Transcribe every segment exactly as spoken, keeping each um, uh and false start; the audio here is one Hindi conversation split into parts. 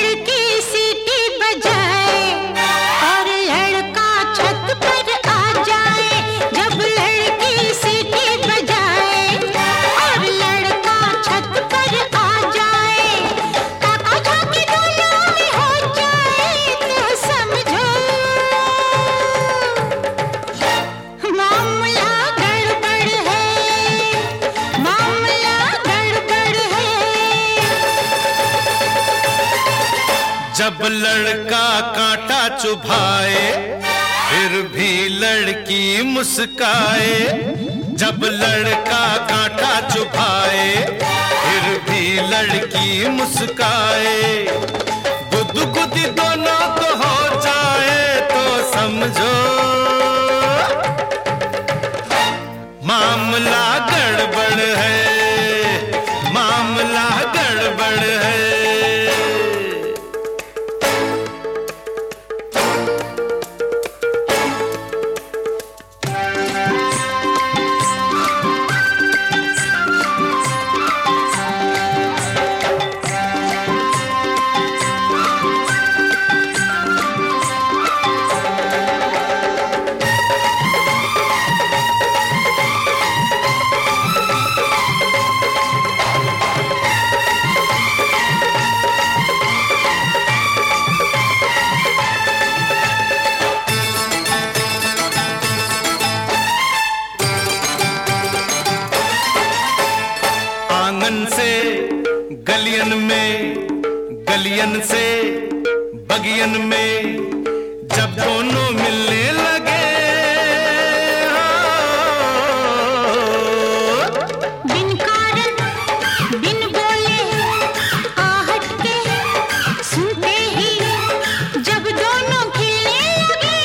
लड़की सीटी बजाए और लड़का छत पर आ जाए, जब लड़की सीटी बजाए और लड़का छत पर आ जाए, काका झांकी दोनों में हो जाए तो समझो मामला गड़बड़ है, मामला गड़बड़ है। जब लड़का कांटा चुभाए फिर भी लड़की मुस्काए, जब लड़का कांटा चुभाए फिर भी लड़की मुस्काए, गुदगुदी दोनों को हो जाए तो समझो मामला गड़बड़ है, मामला गड़बड़ है। आंगन से गलियन में, गलियन से बगियन में, जब दोनों मिलने लगे बिन कारण बिन बोले आहट के सुनते ही जब दोनों खिलने लगे,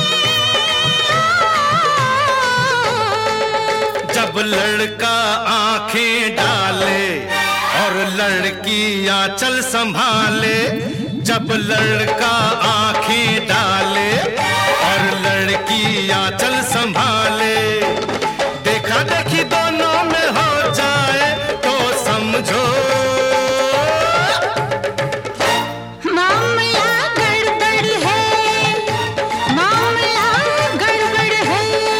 जब लड़का आंखें डाले और लड़की आंचल संभाले, जब लड़का आंखें डाले और लड़की आंचल संभाले, देखा देखी दोनों में हो जाए तो समझो मामला गड़बड़ है, मामला गड़बड़ है।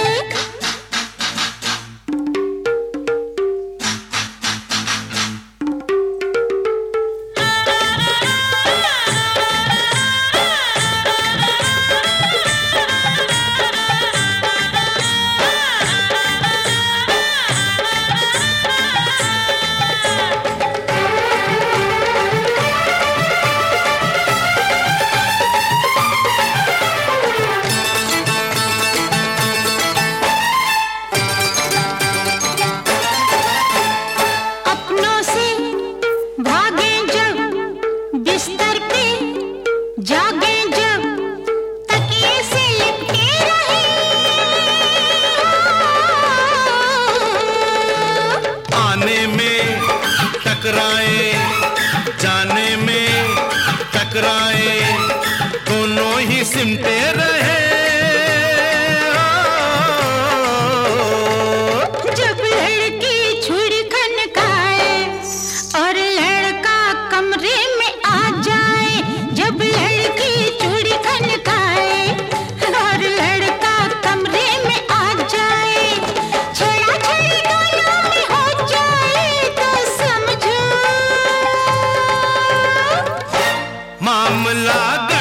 अपनों से भागे जब बिस्तर पे जागे जब तकिए से लिपटे रहे, आने में टकराए जाने में टकराए, दोनों ही सिमटे रहे। जब लड़की छुरी खनकाए और लड़का कमरे में आ जाए, जब लड़की छुरी खनकाए और लड़का कमरे में आ जाए, छेड़ा छेड़ी दोनों में हो जाए तो समझो मामला